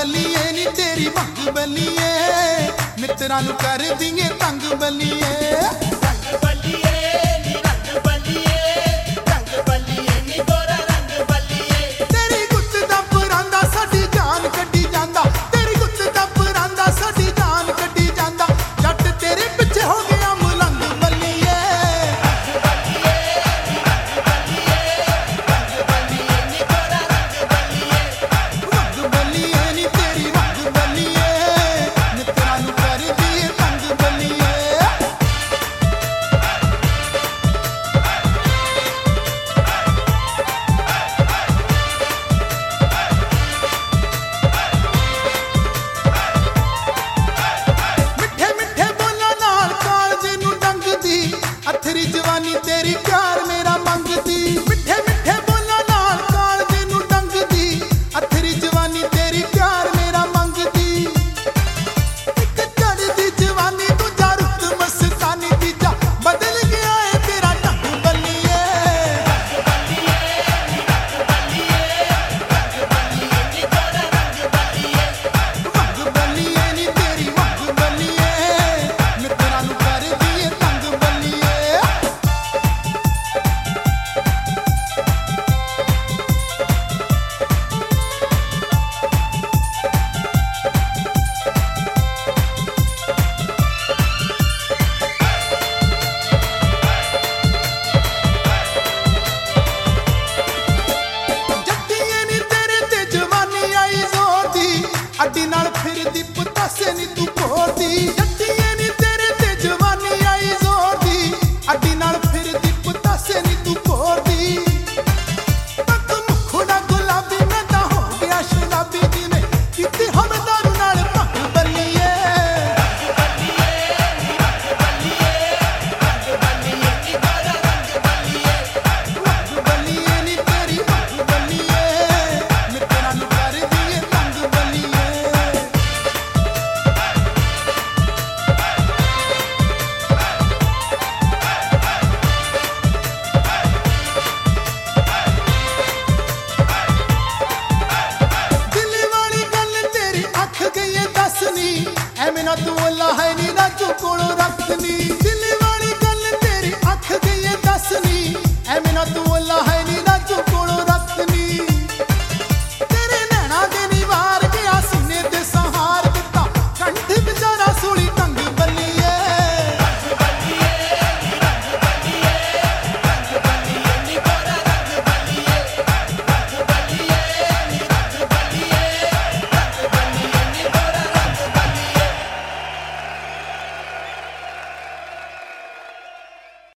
बलिए नी तेरी भंग बलिए मित्रां नूं कर दीए तंग बलिए अथरी जवानी तेरी प्यार मेरा मंगदी मिठे मिठे बोला नाल काल तेनू डंगदी अथरी जवानी तेरी प्यार मेरा मंगदी एक चढ़दी जवानी दूजा रुत मस्तानी तीजा बदल गया है तेरा ढंग बलिए मंग बलिए नी तेरी मंग बलिए मित्रां नूं कर दीए तंग बलिए अड्डी नाल फिरदी पतासे नी तू भोरदी जट्टिए नी तेरे ते जवानी आई जोर दी अड्डी नाल फिरदी पतासे नी तू भोरदी तक मुखड़ा गुलाबी मैं तां हो गया शराबी जिवें किते हम दारू नाल भंग बलिए मंग बलिए नी तेरी मंग बलिए मित्रां नूं कर दीए तंग बलिए ਐਵੇਂ ਨਾ ਤੂੰ ਲਾਹੇ ਨੀ ਰਾਜੂ ਕੋਲੋਂ ਰੱਖਨੀ ਦਿਲ ਵਾਲੀ ਗੱਲ ਤੇਰੀ ਅੱਖ ਗਈ ਦੱਸਨੀ ਐਵੇਂ ਨਾ ਤੂੰ